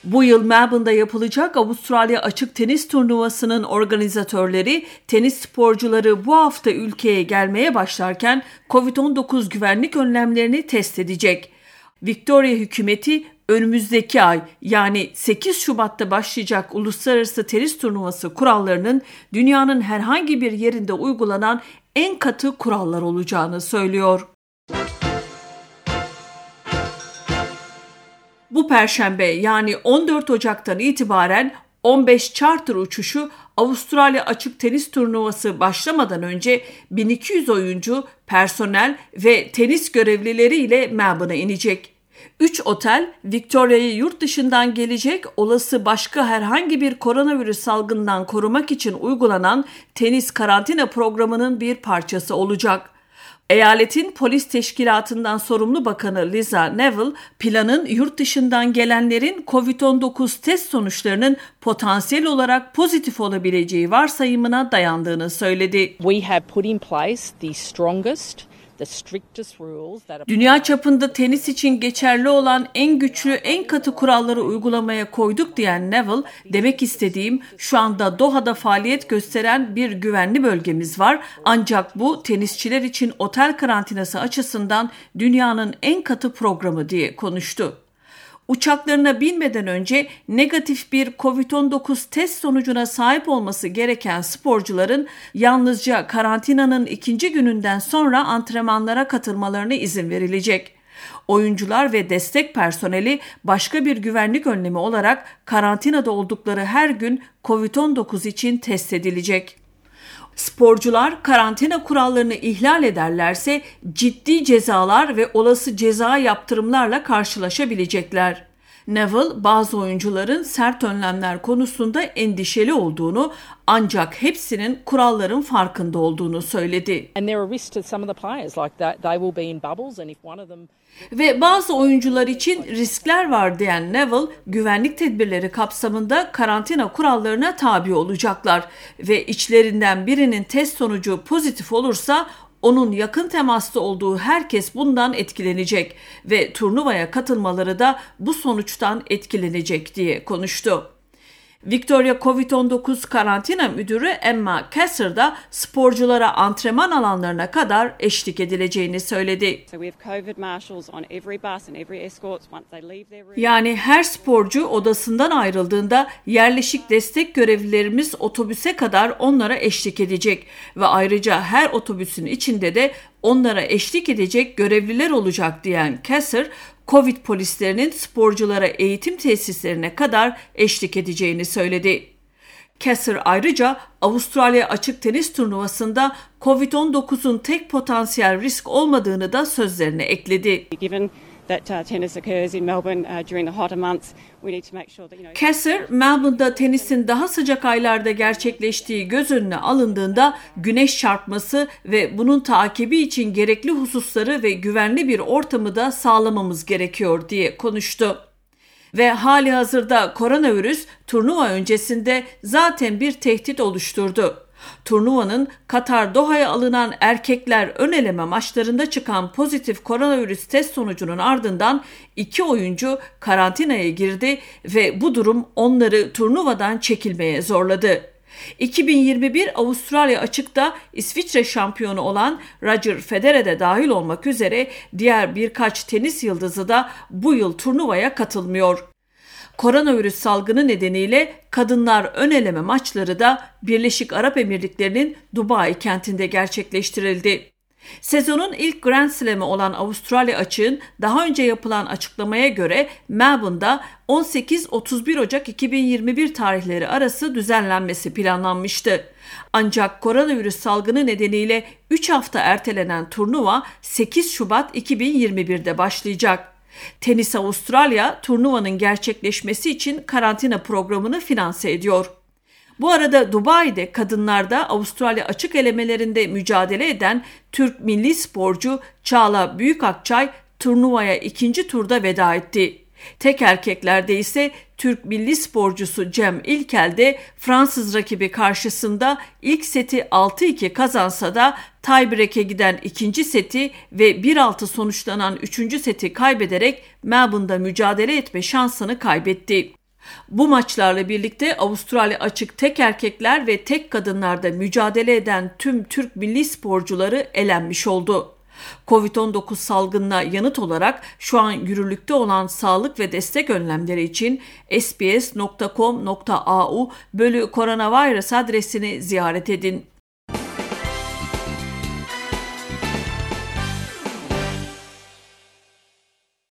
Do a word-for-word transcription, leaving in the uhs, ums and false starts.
Bu yıl Melbourne'da yapılacak Avustralya Açık Tenis Turnuvası'nın organizatörleri tenis sporcuları bu hafta ülkeye gelmeye başlarken kovid on dokuz güvenlik önlemlerini test edecek. Victoria hükümeti önümüzdeki ay yani sekiz Şubat'ta başlayacak Uluslararası Tenis Turnuvası kurallarının dünyanın herhangi bir yerinde uygulanan en katı kurallar olacağını söylüyor. Bu Perşembe yani on dört Ocak'tan itibaren on beş charter uçuşu Avustralya Açık Tenis Turnuvası başlamadan önce bin iki yüz oyuncu, personel ve tenis görevlileri ile Melbourne'a inecek. üç otel, Victoria'yı yurt dışından gelecek olası başka herhangi bir koronavirüs salgından korumak için uygulanan tenis karantina programının bir parçası olacak. Eyaletin polis teşkilatından sorumlu bakanı Liza Neville, planın yurt dışından gelenlerin kovid on dokuz test sonuçlarının potansiyel olarak pozitif olabileceği varsayımına dayandığını söyledi. We have put in place the strongest Dünya çapında tenis için geçerli olan en güçlü, en katı kuralları uygulamaya koyduk diyen Neville, demek istediğim şu anda Doha'da faaliyet gösteren bir güvenli bölgemiz var. Ancak bu tenisçiler için otel karantinası açısından dünyanın en katı programı diye konuştu. Uçaklarına binmeden önce negatif bir kovid on dokuz test sonucuna sahip olması gereken sporcuların yalnızca karantinanın ikinci gününden sonra antrenmanlara katılmalarına izin verilecek. Oyuncular ve destek personeli başka bir güvenlik önlemi olarak karantinada oldukları her gün kovid on dokuz için test edilecek. Sporcular karantina kurallarını ihlal ederlerse ciddi cezalar ve olası ceza yaptırımlarla karşılaşabilecekler. Neville, bazı oyuncuların sert önlemler konusunda endişeli olduğunu ancak hepsinin kuralların farkında olduğunu söyledi. Ve bazı oyuncular için riskler var diyen Neville, güvenlik tedbirleri kapsamında karantina kurallarına tabi olacaklar ve içlerinden birinin test sonucu pozitif olursa onun yakın temasta olduğu herkes bundan etkilenecek ve turnuvaya katılmaları da bu sonuçtan etkilenecek diye konuştu. Victoria kovid on dokuz karantina müdürü Emma Kasser da sporculara antrenman alanlarına kadar eşlik edileceğini söyledi. Yani her sporcu odasından ayrıldığında yerleşik destek görevlilerimiz otobüse kadar onlara eşlik edecek ve ayrıca her otobüsün içinde de onlara eşlik edecek görevliler olacak diyen Kasser, Covid polislerinin sporculara eğitim tesislerine kadar eşlik edeceğini söyledi. Kasser ayrıca Avustralya Açık Tenis Turnuvası'nda kovid on dokuzun tek potansiyel risk olmadığını da sözlerine ekledi. Kasser, Melbourne'da tenisin daha sıcak aylarda gerçekleştiği göz önüne alındığında güneş çarpması ve bunun takibi için gerekli hususları ve güvenli bir ortamı da sağlamamız gerekiyor diye konuştu. Ve hali hazırda koronavirüs turnuva öncesinde zaten bir tehdit oluşturdu. Turnuvanın Katar Doha'ya alınan erkekler ön eleme maçlarında çıkan pozitif koronavirüs test sonucunun ardından iki oyuncu karantinaya girdi ve bu durum onları turnuvadan çekilmeye zorladı. iki bin yirmi bir Avustralya Açık'ta İsviçre şampiyonu olan Roger Federer de dahil olmak üzere diğer birkaç tenis yıldızı da bu yıl turnuvaya katılmıyor. Koronavirüs salgını nedeniyle kadınlar ön eleme maçları da Birleşik Arap Emirlikleri'nin Dubai kentinde gerçekleştirildi. Sezonun ilk Grand Slam'ı olan Avustralya Açık'ın daha önce yapılan açıklamaya göre Melbourne'da on sekiz otuz bir Ocak iki bin yirmi bir tarihleri arası düzenlenmesi planlanmıştı. Ancak koronavirüs salgını nedeniyle üç hafta ertelenen turnuva sekiz Şubat iki bin yirmi bir'de başlayacak. Tenis Avustralya turnuvanın gerçekleşmesi için karantina programını finanse ediyor. Bu arada Dubai'de kadınlarda Avustralya Açık elemelerinde mücadele eden Türk milli sporcu Çağla Büyükakçay turnuvaya ikinci turda veda etti. Tek erkeklerde ise Türk milli sporcusu Cem İlkel de Fransız rakibi karşısında ilk seti altı iki kazansa da tiebreak'e giden ikinci seti ve bir altı sonuçlanan üçüncü seti kaybederek Melbourne'da mücadele etme şansını kaybetti. Bu maçlarla birlikte Avustralya açık tek erkekler ve tek kadınlarda mücadele eden tüm Türk milli sporcuları elenmiş oldu. kovid on dokuz salgınına yanıt olarak şu an yürürlükte olan sağlık ve destek önlemleri için sbs nokta com nokta a u bölü koronavirüs adresini ziyaret edin.